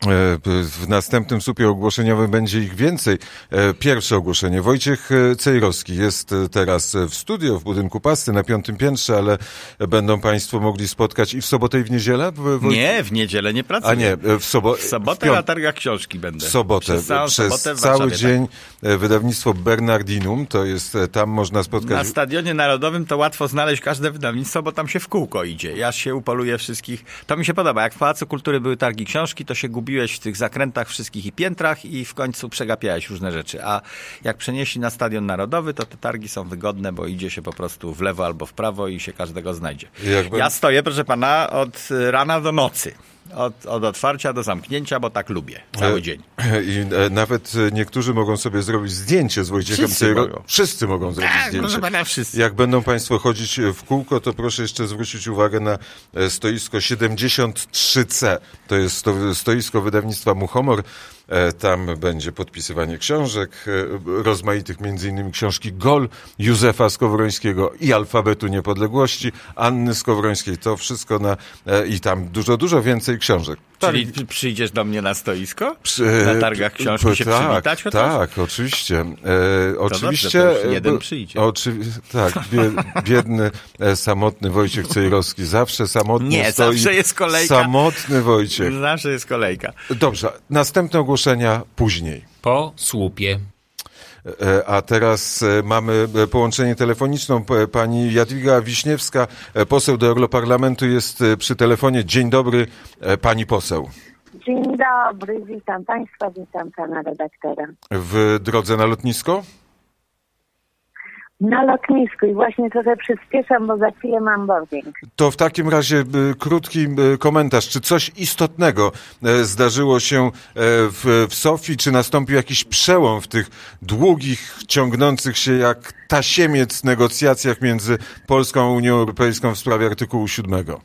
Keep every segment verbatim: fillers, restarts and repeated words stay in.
W następnym słupie ogłoszeniowym będzie ich więcej. Pierwsze ogłoszenie. Wojciech Cejrowski jest teraz w studio w budynku Pasty na piątym piętrze, ale będą państwo mogli spotkać i w sobotę i w niedzielę? Woj... Nie, w niedzielę nie pracuję. A nie, w, sobo... w sobotę w pią... na targach książki będę. W sobotę. Przez, całą Przez sobotę w cały Warszawie, dzień tak? Wydawnictwo Bernardinum, to jest, tam można spotkać... Na Stadionie Narodowym to łatwo znaleźć każde wydawnictwo, bo tam się w kółko idzie. Ja się upoluję wszystkich. To mi się podoba. Jak w Pałacu Kultury były targi książki, to się gubiłeś w tych zakrętach wszystkich i piętrach i w końcu przegapiałeś różne rzeczy. A jak przenieśli na Stadion Narodowy, to te targi są wygodne, bo idzie się po prostu w lewo albo w prawo i się każdego znajdzie. Jakby... Ja stoję, proszę pana, od rana do nocy. Od, od otwarcia do zamknięcia, bo tak lubię. Cały dzień. I nawet niektórzy mogą sobie zrobić zdjęcie z Wojciechem Cejrowskim. Wszyscy mogą zrobić tak, zdjęcie. Proszę pana, wszyscy. Jak będą państwo chodzić w kółko, to proszę jeszcze zwrócić uwagę na stoisko siedemdziesiąt trzy C. To jest stoisko wydawnictwa Muchomor. Tam będzie podpisywanie książek, rozmaitych, między innymi książki Gol Józefa Skowrońskiego i Alfabetu Niepodległości Anny Skowrońskiej. To wszystko na i tam dużo, dużo więcej książek. Czyli tak. Przyjdziesz do mnie na stoisko? Przy, na targach książki p- się tak, przywitać chociaż? Tak, oczywiście. E, to oczywiście. Dobrze, to jeden przyjdzie. Oczy, tak, biedny, samotny Wojciech Cejrowski. Zawsze samotny Nie, stoi. zawsze jest kolejka. Samotny Wojciech. Zawsze jest kolejka. Dobrze, następne ogłoszenia później. Po słupie. A teraz mamy połączenie telefoniczne. Pani Jadwiga Wiśniewska, poseł do Europarlamentu, jest przy telefonie. Dzień dobry, pani poseł. Dzień dobry, witam państwa, witam pana redaktora. W drodze na lotnisko? Na lotnisku i właśnie trochę przyspieszam, bo za chwilę mam boarding. To w takim razie y, krótki y, komentarz. Czy coś istotnego y, zdarzyło się y, w, w Sofii? Czy nastąpił jakiś przełom w tych długich, ciągnących się jak tasiemiec negocjacjach między Polską a Unią Europejską w sprawie artykułu siódmego?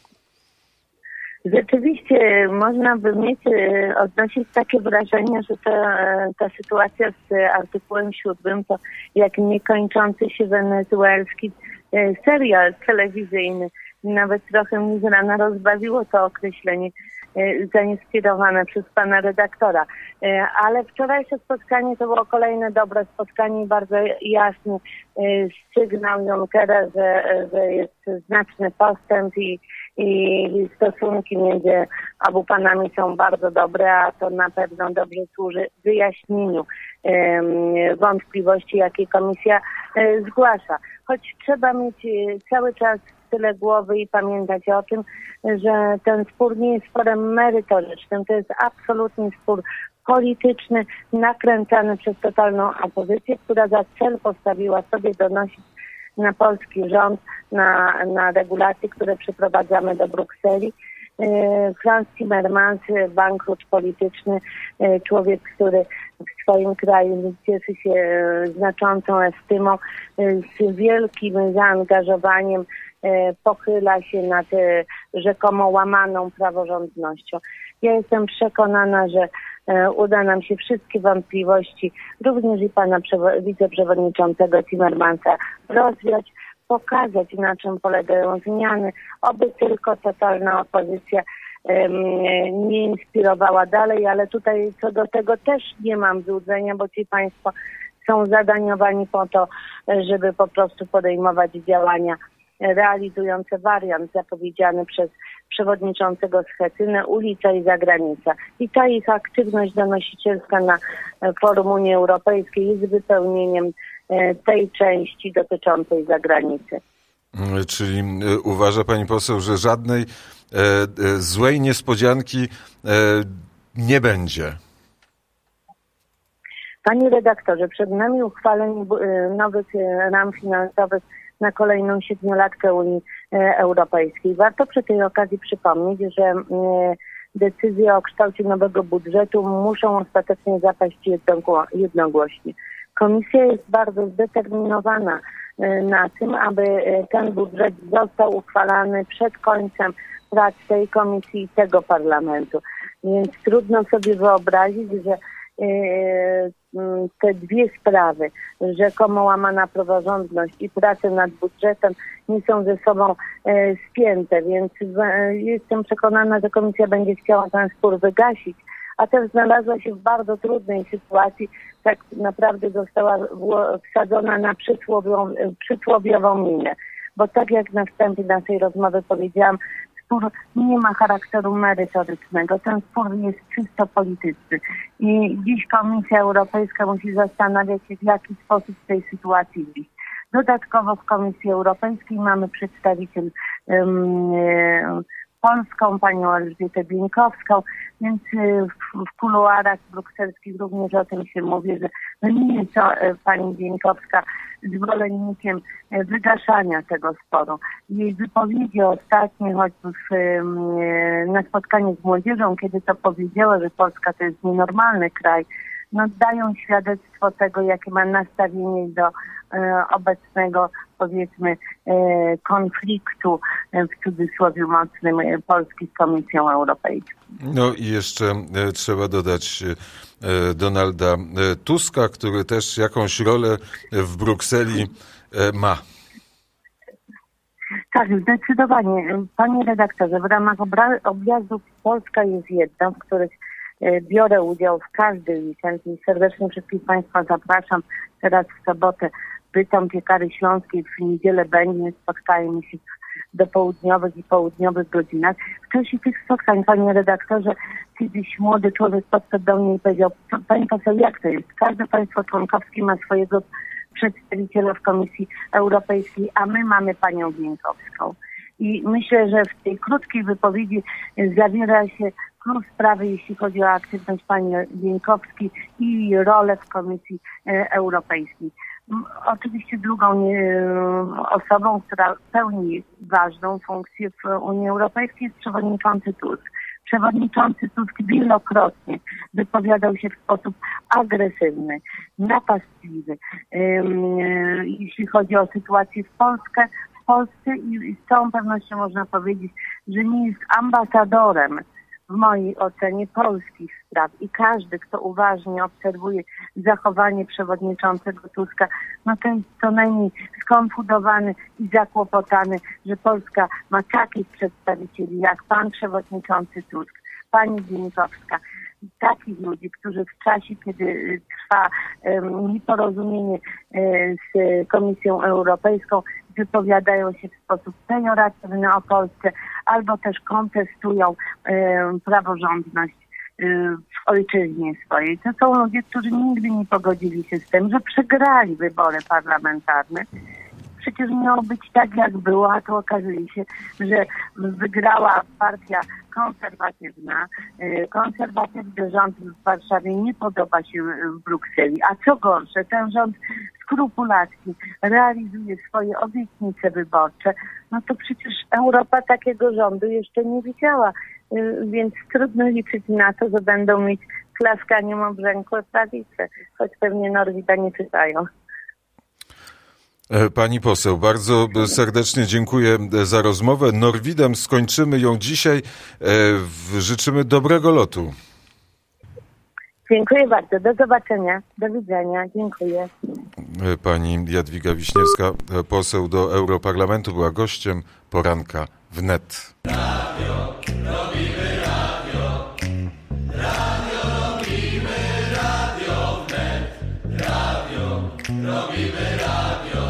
Rzeczywiście można by mieć, odnosić takie wrażenie, że ta, ta sytuacja z artykułem siódmym to jak niekończący się wenezuelski serial telewizyjny. Nawet trochę mnie z rana rozbawiło to określenie zainspirowane przez pana redaktora. Ale wczorajsze spotkanie to było kolejne dobre spotkanie i bardzo jasny sygnał Junckera, że, że jest znaczny postęp i i stosunki między obu panami są bardzo dobre, a to na pewno dobrze służy wyjaśnieniu um, wątpliwości, jakie komisja um, zgłasza. Choć trzeba mieć cały czas w tyle głowy i pamiętać o tym, że ten spór nie jest sporem merytorycznym, to jest absolutnie spór polityczny, nakręcany przez totalną opozycję, która za cel postawiła sobie donosić na polski rząd, na, na regulacje, które przeprowadzamy do Brukseli. Franz Timmermans, bankrut polityczny, człowiek, który w swoim kraju cieszy się znaczącą estymą, z wielkim zaangażowaniem pochyla się nad rzekomo łamaną praworządnością. Ja jestem przekonana, że uda nam się wszystkie wątpliwości, również i pana wiceprzewodniczącego Timmermansa, rozwiać, pokazać, na czym polegają zmiany, oby tylko totalna opozycja um, nie inspirowała dalej, ale tutaj co do tego też nie mam złudzenia, bo ci państwo są zadaniowani po to, żeby po prostu podejmować działania realizujące wariant zapowiedziany przez przewodniczącego Schetynę, ulica i zagranica. I ta ich aktywność donosicielska na forum Unii Europejskiej jest wypełnieniem tej części dotyczącej zagranicy. Czyli uważa pani poseł, że żadnej e, e, złej niespodzianki e, nie będzie? Panie redaktorze, przed nami uchwalenie nowych ram finansowych na kolejną siedmiolatkę Unii Europejskiej. Warto przy tej okazji przypomnieć, że decyzje o kształcie nowego budżetu muszą ostatecznie zapaść jednogłośnie. Komisja jest bardzo zdeterminowana na tym, aby ten budżet został uchwalany przed końcem prac tej komisji i tego parlamentu. Więc trudno sobie wyobrazić, że te dwie sprawy, rzekomo łamana praworządność i prace nad budżetem, nie są ze sobą spięte, więc jestem przekonana, że komisja będzie chciała ten spór wygasić a też znalazła się w bardzo trudnej sytuacji, tak naprawdę została wsadzona na przysłowiową, przysłowiową minę. Bo tak jak na wstępie naszej rozmowy powiedziałam, spór nie ma charakteru merytorycznego. Ten spór jest czysto polityczny. I dziś Komisja Europejska musi zastanawiać się, w jaki sposób z tej sytuacji wyjść. Dodatkowo w Komisji Europejskiej mamy przedstawiciel um, polską, panią Elżbietę Bieńkowską, więc w, w kuluarach brukselskich również o tym się mówi, że no nie jest to pani Bieńkowska zwolennikiem wygaszania tego sporu. Jej wypowiedzi ostatnie, choćby w, na spotkaniu z młodzieżą, kiedy to powiedziała, że Polska to jest nienormalny kraj, no dają świadectwo tego, jakie ma nastawienie do e, obecnego, powiedzmy, e, konfliktu, e, w cudzysłowie mocnym, e, Polski z Komisją Europejską. No i jeszcze e, trzeba dodać e, Donalda e, Tuska, który też jakąś rolę w Brukseli e, ma. Tak, zdecydowanie. Panie redaktorze, w ramach obra- objazdów Polska jest jedna, w których biorę udział w każdy weekend i serdecznie wszystkich Państwa zapraszam. Teraz w sobotę Bytom, Piekary Śląskiej, w niedzielę Będzin. Spotkajmy się w dopołudniowych i południowych godzinach. W czasie tych spotkań, panie redaktorze, kiedyś młody człowiek podszedł do mnie i powiedział: pani poseł, jak to jest? Każde państwo członkowskie ma swojego przedstawiciela w Komisji Europejskiej, a my mamy panią Bieńkowską. I myślę, że w tej krótkiej wypowiedzi zawiera się klucz sprawy, jeśli chodzi o aktywność pani Bieńkowskiej i rolę w Komisji Europejskiej. Oczywiście drugą osobą, która pełni ważną funkcję w Unii Europejskiej, jest przewodniczący Tusk. Przewodniczący Tusk wielokrotnie wypowiadał się w sposób agresywny, napastliwy, jeśli chodzi o sytuację w Polsce, w Polsce i z całą pewnością można powiedzieć, że nie jest ambasadorem w mojej ocenie polskich spraw i każdy, kto uważnie obserwuje zachowanie przewodniczącego Tuska, no to jest co najmniej skonfudowany i zakłopotany, że Polska ma takich przedstawicieli jak pan przewodniczący Tusk, pani Bieńkowska, takich ludzi, którzy w czasie, kiedy trwa um, nieporozumienie um, z Komisją Europejską, wypowiadają się w sposób pejoratywny o Polsce albo też kontestują um, praworządność um, w ojczyźnie swojej. To są ludzie, którzy nigdy nie pogodzili się z tym, że przegrali wybory parlamentarne. Przecież miało być tak, jak było, a tu okazuje się, że wygrała partia konserwatywna. Konserwatywny rząd w Warszawie nie podoba się w Brukseli. A co gorsze, ten rząd skrupulatnie realizuje swoje obietnice wyborcze. No to przecież Europa takiego rządu jeszcze nie widziała. Więc trudno liczyć na to, że będą mieć klaskaniem o brzęku prawicę, choć pewnie Norwida nie czytają. Pani poseł, bardzo serdecznie dziękuję za rozmowę. Norwidem skończymy ją dzisiaj. Życzymy dobrego lotu. Dziękuję bardzo. Do zobaczenia. Do widzenia. Dziękuję. Pani Jadwiga Wiśniewska, poseł do Europarlamentu, była gościem poranka wnet. Radio, robimy radio. Radio, robimy radio wnet. Radio, robimy radio.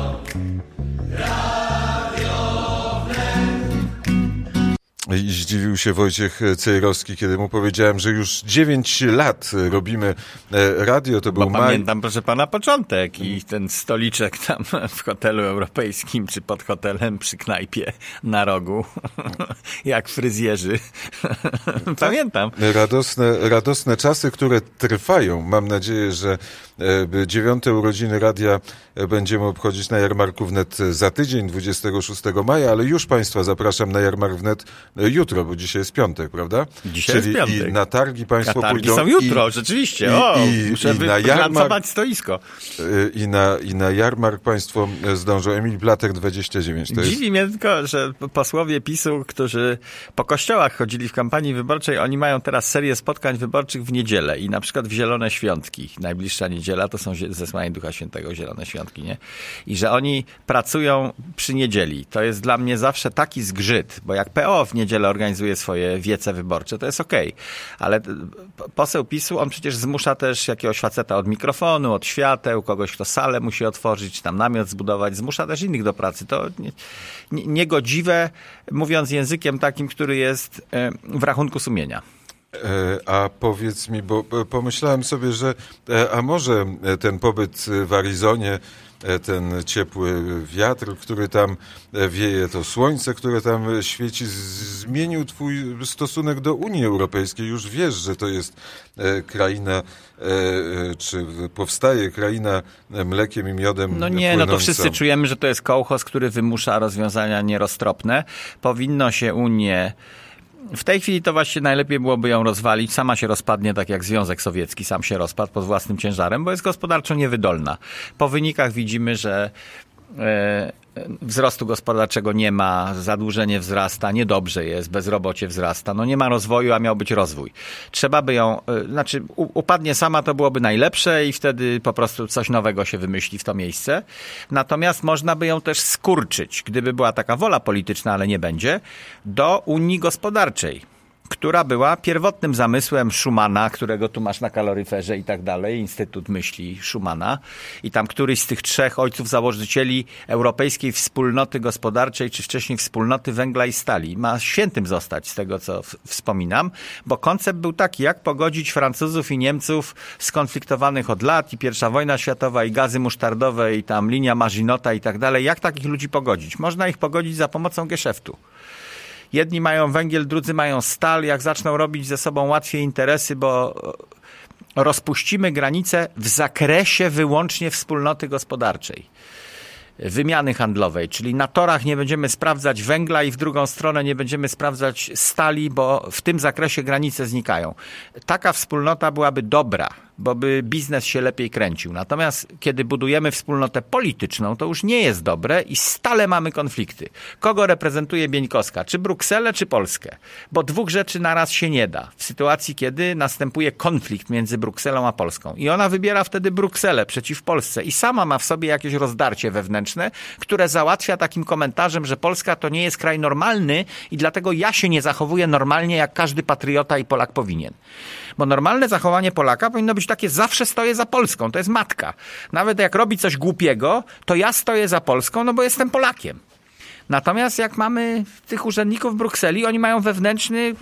I zdziwił się Wojciech Cejrowski, kiedy mu powiedziałem, że już dziewięć lat robimy radio. To był Bo maj. Pamiętam, proszę pana, początek i ten stoliczek tam w hotelu europejskim, czy pod hotelem przy knajpie na rogu, jak fryzjerzy. Pamiętam. Radosne, radosne czasy, które trwają. Mam nadzieję, że dziewiąte urodziny radia będziemy obchodzić na Jarmarku Wnet za tydzień, dwudziestego szóstego maja, ale już Państwa zapraszam na Jarmark Wnet jutro, bo dzisiaj jest piątek, prawda? Dzisiaj Czyli jest piątek. I na targi Państwo A targi pójdą. są jutro, i, rzeczywiście. I, o, i, muszę i na jarmark, stoisko. I na, I na jarmark Państwo zdążą. Emil Blatek dwadzieścia dziewięć. To Dziwi jest... mnie tylko, że posłowie PiSu, którzy po kościołach chodzili w kampanii wyborczej, oni mają teraz serię spotkań wyborczych w niedzielę i na przykład w Zielone Świątki. Najbliższa niedziela to są zesłanie Ducha Świętego, Zielone Świątki, nie? I że oni pracują przy niedzieli. To jest dla mnie zawsze taki zgrzyt, bo jak P O w niedzielę niedzielę organizuje swoje wiece wyborcze, to jest okej. Okay. Ale poseł PiSu, on przecież zmusza też jakiegoś faceta od mikrofonu, od świateł, kogoś, kto salę musi otworzyć, tam namiot zbudować, zmusza też innych do pracy. To nie, nie, niegodziwe, mówiąc językiem takim, który jest w rachunku sumienia. A powiedz mi, bo pomyślałem sobie, że a może ten pobyt w Arizonie, ten ciepły wiatr, który tam wieje, to słońce, które tam świeci, zmienił twój stosunek do Unii Europejskiej. Już wiesz, że to jest kraina, czy powstaje kraina mlekiem i miodem No nie, płynąca. No to wszyscy czujemy, że to jest kołchoz, który wymusza rozwiązania nieroztropne. Powinno się Unię... W tej chwili to właśnie najlepiej byłoby ją rozwalić. Sama się rozpadnie, tak jak Związek Sowiecki sam się rozpadł pod własnym ciężarem, bo jest gospodarczo niewydolna. Po wynikach widzimy, że e, wzrostu gospodarczego nie ma, zadłużenie wzrasta, niedobrze jest, bezrobocie wzrasta. No nie ma rozwoju, a miał być rozwój. Trzeba by ją, e, znaczy u, upadnie sama, to byłoby najlepsze i wtedy po prostu coś nowego się wymyśli w to miejsce. Natomiast można by ją też skurczyć, gdyby była taka wola polityczna, ale nie będzie, do Unii Gospodarczej, która była pierwotnym zamysłem Schumana, którego tu masz na kaloryferze i tak dalej, Instytut Myśli Schumana. I tam któryś z tych trzech ojców założycieli Europejskiej Wspólnoty Gospodarczej, czy wcześniej Wspólnoty Węgla i Stali. Ma świętym zostać z tego, co w- wspominam, bo koncept był taki, jak pogodzić Francuzów i Niemców skonfliktowanych od lat, i pierwsza wojna światowa, i gazy musztardowe, i tam linia Maginota i tak dalej. Jak takich ludzi pogodzić? Można ich pogodzić za pomocą geszeftu. Jedni mają węgiel, drudzy mają stal. Jak zaczną robić ze sobą łatwiej interesy, bo rozpuścimy granice w zakresie wyłącznie wspólnoty gospodarczej, wymiany handlowej, czyli na torach nie będziemy sprawdzać węgla i w drugą stronę nie będziemy sprawdzać stali, bo w tym zakresie granice znikają. Taka wspólnota byłaby dobra, bo by biznes się lepiej kręcił. Natomiast kiedy budujemy wspólnotę polityczną, to już nie jest dobre i stale mamy konflikty. Kogo reprezentuje Bieńkowska? Czy Brukselę, czy Polskę? Bo dwóch rzeczy naraz się nie da. W sytuacji, kiedy następuje konflikt między Brukselą a Polską. I ona wybiera wtedy Brukselę przeciw Polsce i sama ma w sobie jakieś rozdarcie wewnętrzne, które załatwia takim komentarzem, że Polska to nie jest kraj normalny i dlatego ja się nie zachowuję normalnie, jak każdy patriota i Polak powinien. Bo normalne zachowanie Polaka powinno być takie: zawsze stoję za Polską, to jest matka. Nawet jak robi coś głupiego, to ja stoję za Polską, no bo jestem Polakiem. Natomiast jak mamy tych urzędników w Brukseli, oni mają wewnętrzny,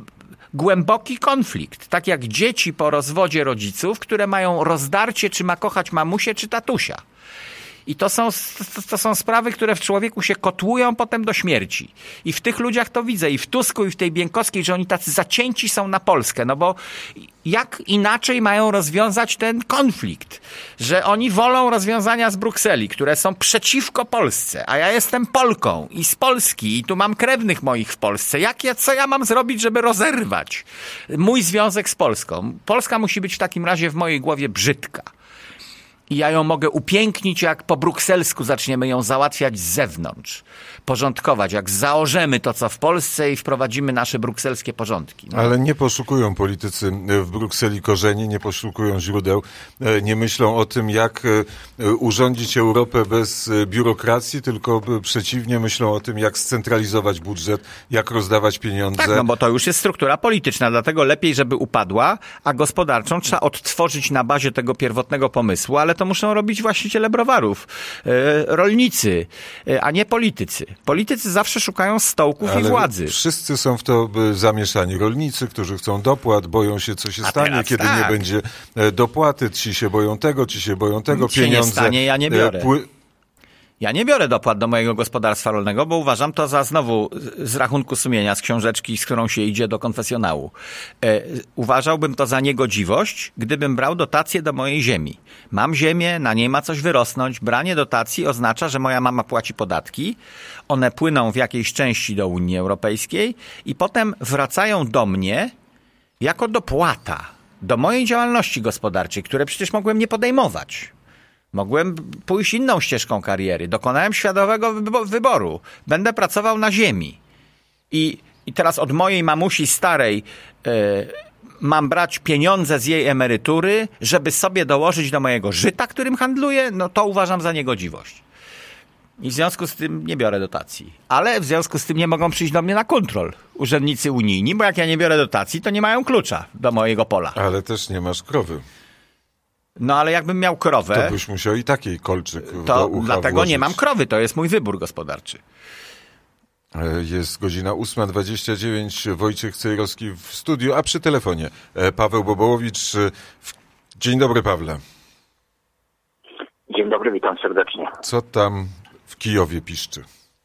głęboki konflikt. Tak jak dzieci po rozwodzie rodziców, które mają rozdarcie, czy ma kochać mamusię, czy tatusia. I to są, to są sprawy, które w człowieku się kotłują potem do śmierci. I w tych ludziach to widzę, i w Tusku, i w tej Bieńkowskiej, że oni tacy zacięci są na Polskę. No bo jak inaczej mają rozwiązać ten konflikt? Że oni wolą rozwiązania z Brukseli, które są przeciwko Polsce, a ja jestem Polką i z Polski i tu mam krewnych moich w Polsce. Jak ja, co ja mam zrobić, żeby rozerwać mój związek z Polską? Polska musi być w takim razie w mojej głowie brzydka. I ja ją mogę upięknić, jak po brukselsku zaczniemy ją załatwiać z zewnątrz. Porządkować, jak zaorzemy to, co w Polsce i wprowadzimy nasze brukselskie porządki. No. Ale nie poszukują politycy w Brukseli korzeni, nie poszukują źródeł, nie myślą o tym, jak urządzić Europę bez biurokracji, tylko przeciwnie, myślą o tym, jak scentralizować budżet, jak rozdawać pieniądze. Tak, no bo to już jest struktura polityczna, dlatego lepiej, żeby upadła, a gospodarczą trzeba odtworzyć na bazie tego pierwotnego pomysłu, ale to muszą robić właściciele browarów, rolnicy, a nie politycy. Politycy zawsze szukają stołków ale i władzy. Wszyscy są w to zamieszani. Rolnicy, którzy chcą dopłat, boją się, co się A stanie, kiedy tak. nie będzie dopłaty. Ci się boją tego, ci się boją tego. Nic się Pieniądze nie stanie, ja nie biorę. Pły... Ja nie biorę dopłat do mojego gospodarstwa rolnego, bo uważam to za znowu z rachunku sumienia, z książeczki, z którą się idzie do konfesjonału. E, uważałbym to za niegodziwość, gdybym brał dotacje do mojej ziemi. Mam ziemię, na niej ma coś wyrosnąć. Branie dotacji oznacza, że moja mama płaci podatki, one płyną w jakiejś części do Unii Europejskiej i potem wracają do mnie jako dopłata do mojej działalności gospodarczej, które przecież mogłem nie podejmować. Mogłem pójść inną ścieżką kariery. Dokonałem świadomego wyboru. Będę pracował na ziemi. I, i teraz od mojej mamusi starej yy, mam brać pieniądze z jej emerytury, żeby sobie dołożyć do mojego żyta, którym handluję? No to uważam za niegodziwość. I w związku z tym nie biorę dotacji. Ale w związku z tym nie mogą przyjść do mnie na kontrol urzędnicy unijni, bo jak ja nie biorę dotacji, to nie mają klucza do mojego pola. Ale też nie masz krowy. No ale jakbym miał krowę... To byś musiał i takiej kolczyk To do ucha dlatego włożyć. nie mam krowy, to jest mój wybór gospodarczy. Jest godzina ósma dwadzieścia dziewięć, Wojciech Cejrowski w studiu, a przy telefonie Paweł Bobołowicz. Dzień dobry, Pawle. Dzień dobry, witam serdecznie. Co tam w Kijowie piszczy?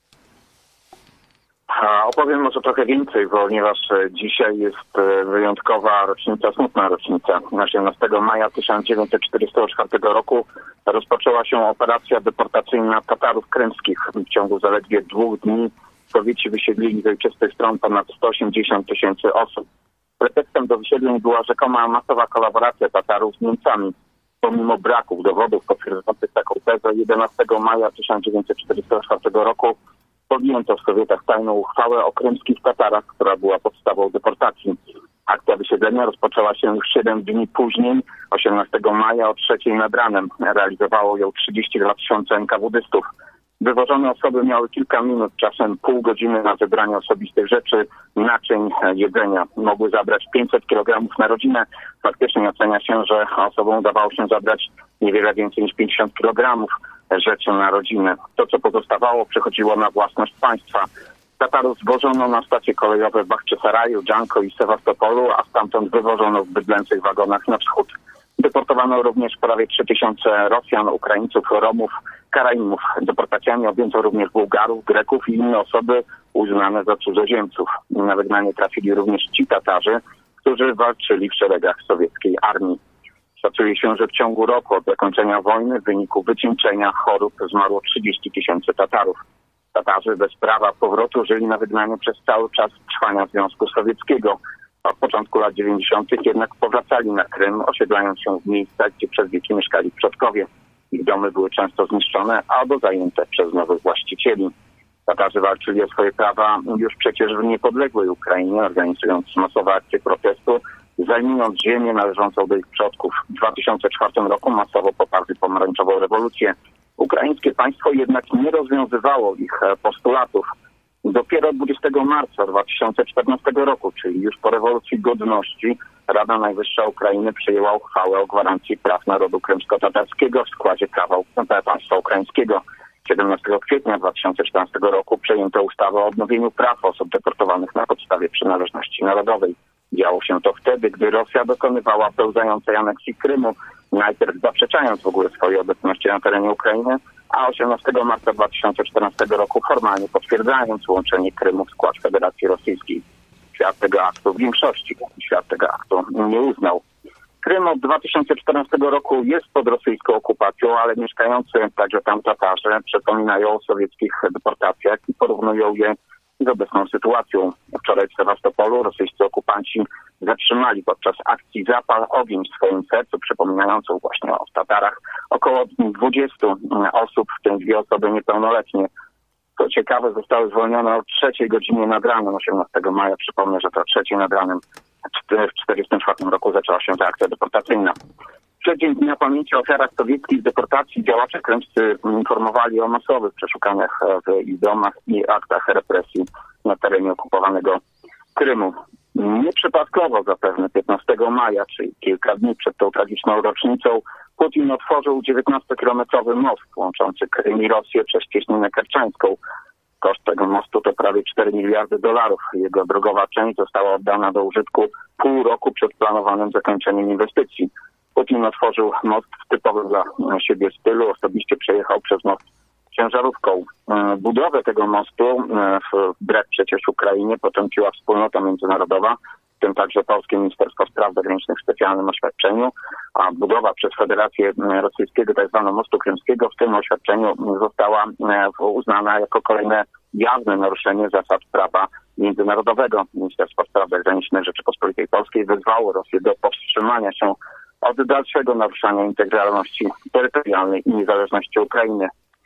A opowiem może trochę więcej, ponieważ dzisiaj jest wyjątkowa rocznica, smutna rocznica. osiemnastego maja tysiąc dziewięćset czterdziestego czwartego roku rozpoczęła się operacja deportacyjna Tatarów krymskich. W ciągu zaledwie dwóch dni Sowieci wysiedlili z ojczystych stron ponad sto osiemdziesiąt tysięcy osób. Pretekstem do wysiedleń była rzekoma masowa kolaboracja Tatarów z Niemcami. Pomimo braków dowodów potwierdzających taką tezę, jedenastego maja tysiąc dziewięćset czterdziestego czwartego roku podjęto w Sowietach tajną uchwałę o krymskich Tatarach, która była podstawą deportacji. Akcja wysiedlenia rozpoczęła się już siedem dni później, osiemnastego maja o trzeciej nad ranem. Realizowało ją trzydzieści dwa tysiące en ka wu dystów. Wywożone osoby miały kilka minut, czasem pół godziny na zebranie osobistych rzeczy, naczyń, jedzenia. Mogły zabrać pięćset kilogramów na rodzinę. Faktycznie ocenia się, że osobom udawało się zabrać niewiele więcej niż pięćdziesiąt kilogramów rzeczy na rodzinę. To, co pozostawało, przechodziło na własność państwa. Tatarów zwożono na stacje kolejowe w Bachczysaraju, Dżanko i Sewastopolu, a stamtąd wywożono w bydlęcych wagonach na wschód. Deportowano również prawie trzy tysiące Rosjan, Ukraińców, Romów, Karaimów. Deportacjami objęto również Bułgarów, Greków i inne osoby uznane za cudzoziemców. Na wygnanie trafili również ci Tatarzy, którzy walczyli w szeregach sowieckiej armii. Szacuje się, że w ciągu roku od zakończenia wojny w wyniku wycieńczenia chorób zmarło trzydzieści tysięcy Tatarów. Tatarzy bez prawa powrotu żyli na wygnaniu przez cały czas trwania Związku Sowieckiego. Od początku lat dziewięćdziesiątych jednak powracali na Krym, osiedlając się w miejscach, gdzie przez wieki mieszkali przodkowie. Ich domy były często zniszczone albo zajęte przez nowych właścicieli. Tatarzy walczyli o swoje prawa już przecież w niepodległej Ukrainie, organizując masowe akcje protestu, zajmując ziemię należącą do ich przodków. W dwa tysiące czwartym roku masowo poparli pomarańczową rewolucję. Ukraińskie państwo jednak nie rozwiązywało ich postulatów. Dopiero dwudziestego marca dwa tysiące czternastego roku, czyli już po rewolucji godności, Rada Najwyższa Ukrainy przyjęła uchwałę o gwarancji praw narodu krymsko-tatarskiego w składzie prawa państwa ukraińskiego. siedemnastego kwietnia dwa tysiące czternastego roku przyjęto ustawę o odnowieniu praw osób deportowanych na podstawie przynależności narodowej. Działo się to wtedy, gdy Rosja dokonywała pełzającej aneksji Krymu, najpierw zaprzeczając w ogóle swojej obecności na terenie Ukrainy, a osiemnastego marca dwa tysiące czternastego roku formalnie potwierdzając łączenie Krymu w skład Federacji Rosyjskiej. Świat tego aktu w większości, świat tego aktu nie uznał. Krym od dwa tysiące czternastego roku jest pod rosyjską okupacją, ale mieszkający także tam Tatarzy przypominają o sowieckich deportacjach i porównują je z obecną sytuacją. Wczoraj w Sewastopolu rosyjscy okupanci zatrzymali podczas akcji Zapal ogień w swoim sercu, przypominającą właśnie o Tatarach, około dwudziestu osób, w tym dwie osoby niepełnoletnie. Co ciekawe, zostały zwolnione o trzeciej godzinie nad ranem, osiemnastego maja. Przypomnę, że to o trzeciej nad ranem w tysiąc dziewięćset czterdziestym czwartym roku zaczęła się ta akcja deportacyjna. W przeddzień Dnia Pamięci o ofiarach sowieckich deportacji działacze krymscy informowali o masowych przeszukaniach w ich domach i aktach represji na terenie okupowanego Krymu. Nieprzypadkowo zapewne piętnastego maja, czyli kilka dni przed tą tragiczną rocznicą, Putin otworzył dziewiętnastokilometrowy most łączący Krym i Rosję przez Cieśninę Kerczańską. Koszt tego mostu to prawie cztery miliardy dolarów. Jego drogowa część została oddana do użytku pół roku przed planowanym zakończeniem inwestycji. Putin otworzył most w typowym dla siebie stylu, osobiście przejechał przez most ciężarówką. Budowę tego mostu, wbrew przecież Ukrainie, potrąciła wspólnota międzynarodowa, w tym także Polskie Ministerstwo Spraw Zagranicznych w specjalnym oświadczeniu, a budowa przez Federację Rosyjskiego tzw. mostu krymskiego w tym oświadczeniu została uznana jako kolejne jawne naruszenie zasad prawa międzynarodowego. Ministerstwo Spraw Zagranicznych Rzeczypospolitej Polskiej wezwało Rosję do powstrzymania się od dalszego naruszania integralności terytorialnej i niezależności Ukrainy.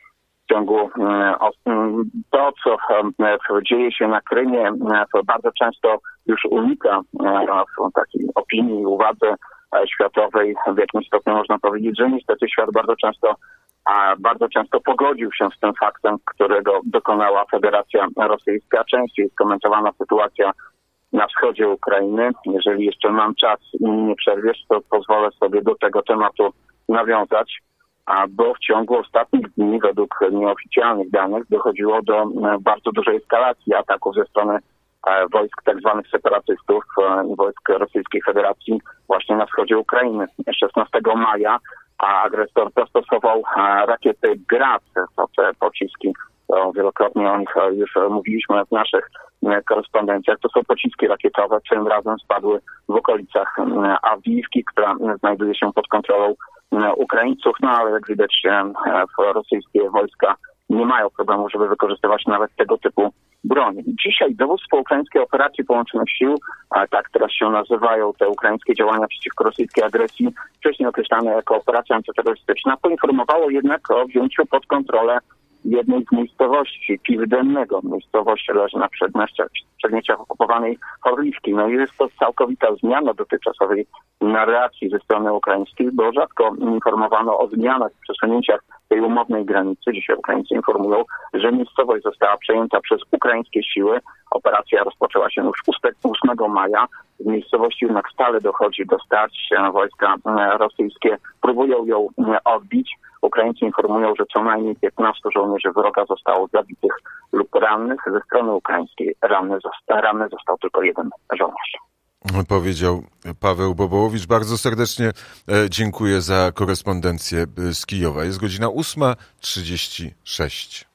W ciągu to, co dzieje się na Krymie, bardzo często już unika takiej opinii i uwadze światowej. W jakimś stopniu można powiedzieć, że niestety świat bardzo często a bardzo często pogodził się z tym faktem, którego dokonała Federacja Rosyjska. Częściej jest komentowana sytuacja na wschodzie Ukrainy. Jeżeli jeszcze mam czas i nie przerwiesz, to pozwolę sobie do tego tematu nawiązać, bo w ciągu ostatnich dni, według nieoficjalnych danych, dochodziło do bardzo dużej eskalacji ataków ze strony wojsk tak zwanych separatystów, wojsk Rosyjskiej Federacji właśnie na wschodzie Ukrainy. szesnastego maja a agresor zastosował rakiety Grad, to te pociski, to wielokrotnie o nich już mówiliśmy w naszych korespondencjach. To są pociski rakietowe, tym razem spadły w okolicach Awdijiwki, która znajduje się pod kontrolą Ukraińców, no ale jak widać rosyjskie wojska nie mają problemu, żeby wykorzystywać nawet tego typu broń. Dzisiaj dowództwo ukraińskiej operacji połączonych sił, a tak teraz się nazywają te ukraińskie działania przeciwko rosyjskiej agresji, wcześniej określane jako operacja antyterrorystyczna, poinformowało jednak o wzięciu pod kontrolę jednej z miejscowości Piwdennego. Miejscowość leży na przedmieściach, przedmieściach okupowanej Chorliwki. No i jest to całkowita zmiana dotychczasowej narracji ze strony ukraińskiej, bo rzadko informowano o zmianach, przesunięciach tej umownej granicy. Dzisiaj Ukraińcy informują, że miejscowość została przejęta przez ukraińskie siły. Operacja rozpoczęła się już ósmego maja. W miejscowości jednak stale dochodzi do starć. Wojska rosyjskie próbują ją odbić. Ukraińcy informują, że co najmniej piętnastu żołnierzy wroga zostało zabitych lub rannych. Ze strony ukraińskiej ranny został, ranny został tylko jeden żołnierz. Powiedział Paweł Bobołowicz. Bardzo serdecznie dziękuję za korespondencję z Kijowa. Jest godzina ósma trzydzieści sześć.